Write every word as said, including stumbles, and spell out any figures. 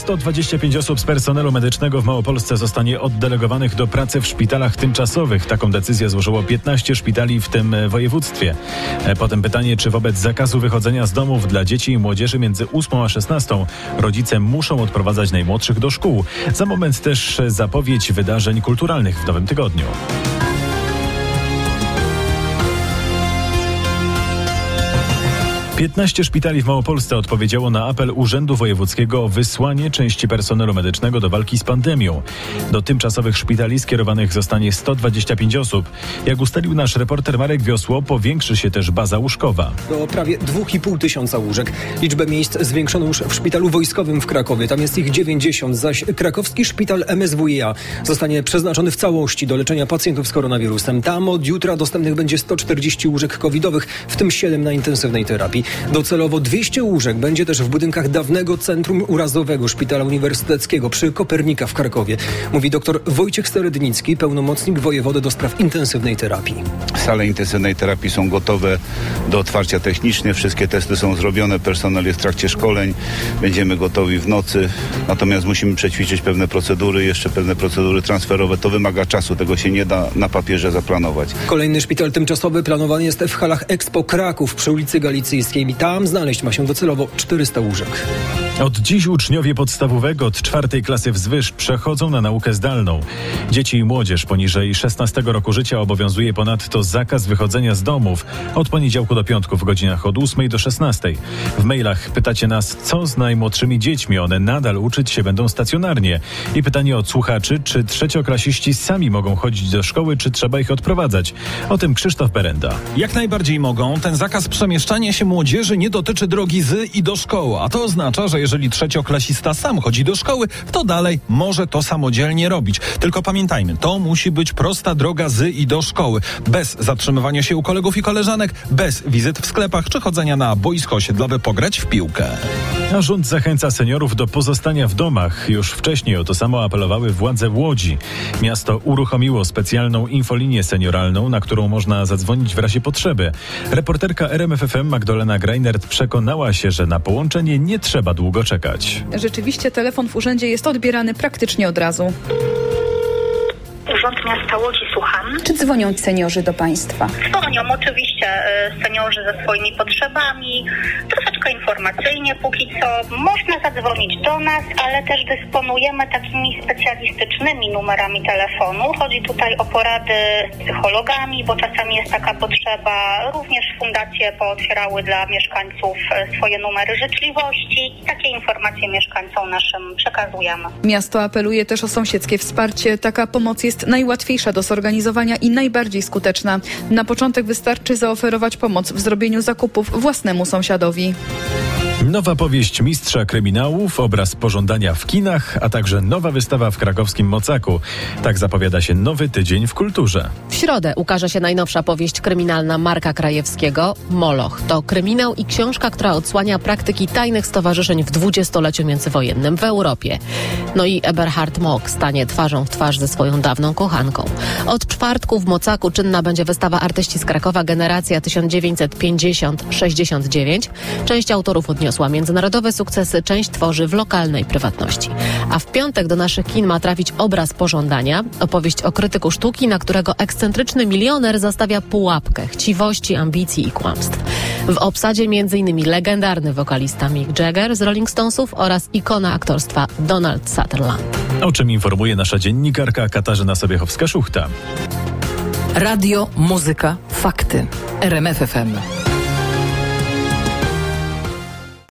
sto dwadzieścia pięć osób z personelu medycznego w Małopolsce zostanie oddelegowanych do pracy w szpitalach tymczasowych. Taką decyzję złożyło piętnaście szpitali w tym województwie. Potem pytanie, czy wobec zakazu wychodzenia z domów dla dzieci i młodzieży między ósmą a szesnastą rodzice muszą odprowadzać najmłodszych do szkół. Za moment też zapowiedź wydarzeń kulturalnych w nowym tygodniu. piętnaście szpitali w Małopolsce odpowiedziało na apel Urzędu Wojewódzkiego o wysłanie części personelu medycznego do walki z pandemią. Do tymczasowych szpitali skierowanych zostanie sto dwadzieścia pięć osób. Jak ustalił nasz reporter Marek Wiosło, powiększy się też baza łóżkowa. Do prawie dwa i pół tysiąca łóżek. Liczbę miejsc zwiększono już w szpitalu wojskowym w Krakowie. Tam jest ich dziewięćdziesiąt, zaś krakowski szpital M S W i A zostanie przeznaczony w całości do leczenia pacjentów z koronawirusem. Tam od jutra dostępnych będzie sto czterdzieści łóżek covidowych, w tym siedem na intensywnej terapii. Docelowo dwieście łóżek będzie też w budynkach dawnego Centrum Urazowego Szpitala Uniwersyteckiego przy Kopernika w Krakowie. Mówi dr Wojciech Sterednicki, pełnomocnik wojewody do spraw intensywnej terapii. Sale intensywnej terapii są gotowe do otwarcia technicznie. Wszystkie testy są zrobione. Personel jest w trakcie szkoleń. Będziemy gotowi w nocy. Natomiast musimy przećwiczyć pewne procedury, jeszcze pewne procedury transferowe. To wymaga czasu. Tego się nie da na papierze zaplanować. Kolejny szpital tymczasowy planowany jest w halach Expo Kraków przy ulicy Galicyjskiej. I tam znaleźć ma się docelowo czterysta łóżek. Od dziś uczniowie podstawowego od czwartej klasy wzwyż przechodzą na naukę zdalną. Dzieci i młodzież poniżej szesnastego roku życia obowiązuje ponadto zakaz wychodzenia z domów od poniedziałku do piątku w godzinach od ósmej do szesnastej. W mailach pytacie nas, co z najmłodszymi dziećmi. One nadal uczyć się będą stacjonarnie. I pytanie od słuchaczy, czy trzecioklasiści sami mogą chodzić do szkoły, czy trzeba ich odprowadzać. O tym Krzysztof Berenda. Jak najbardziej mogą. Ten zakaz przemieszczania się młodzieży nie dotyczy drogi z i do szkoły, a to oznacza, że jeżeli trzecioklasista sam chodzi do szkoły, to dalej może to samodzielnie robić. Tylko pamiętajmy, to musi być prosta droga z i do szkoły. Bez zatrzymywania się u kolegów i koleżanek, bez wizyt w sklepach czy chodzenia na boisko osiedlowe pograć w piłkę. A rząd zachęca seniorów do pozostania w domach. Już wcześniej o to samo apelowały władze Łodzi. Miasto uruchomiło specjalną infolinię senioralną, na którą można zadzwonić w razie potrzeby. Reporterka R M F F M Magdalena Greinert przekonała się, że na połączenie nie trzeba długo czekać. Rzeczywiście telefon w urzędzie jest odbierany praktycznie od razu. Urząd Miasta Łodzi, słucham. Czy dzwonią seniorzy do państwa? Dzwonią oczywiście seniorzy ze swoimi potrzebami, troszeczkę informacyjnie póki co. Można zadzwonić do nas, ale też dysponujemy takimi specjalistycznymi numerami telefonu. Chodzi tutaj o porady z psychologami, bo czasami jest taka potrzeba. Również fundacje pootwierały dla mieszkańców swoje numery życzliwości i takie informacje mieszkańcom naszym przekazujemy. Miasto apeluje też o sąsiedzkie wsparcie. Taka pomoc jest najłatwiejsza do zorganizowania i najbardziej skuteczna. Na początek wystarczy zaoferować pomoc w zrobieniu zakupów własnemu sąsiadowi. Nowa powieść mistrza kryminałów, obraz pożądania w kinach, a także nowa wystawa w krakowskim Mocaku. Tak zapowiada się nowy tydzień w kulturze. W środę ukaże się najnowsza powieść kryminalna Marka Krajewskiego, Moloch. To kryminał i książka, która odsłania praktyki tajnych stowarzyszeń w dwudziestoleciu międzywojennym w Europie. No i Eberhard Mock stanie twarzą w twarz ze swoją dawną kochanką. Od czwartku w Mocaku czynna będzie wystawa artyści z Krakowa Generacja tysiąc dziewięćset pięćdziesiąt sześćdziesiąt dziewięć. Część autorów odniosła międzynarodowe sukcesy, część tworzy w lokalnej prywatności. A w piątek do naszych kin ma trafić Obraz pożądania, opowieść o krytyku sztuki, na którego ekscentryczny milioner zastawia pułapkę chciwości, ambicji i kłamstw. W obsadzie m.in. legendarny wokalista Mick Jagger z Rolling Stonesów oraz ikona aktorstwa Donald Sutherland. O czym informuje nasza dziennikarka Katarzyna Sobiechowska-Szuchta. Radio, muzyka, fakty. R M F F M.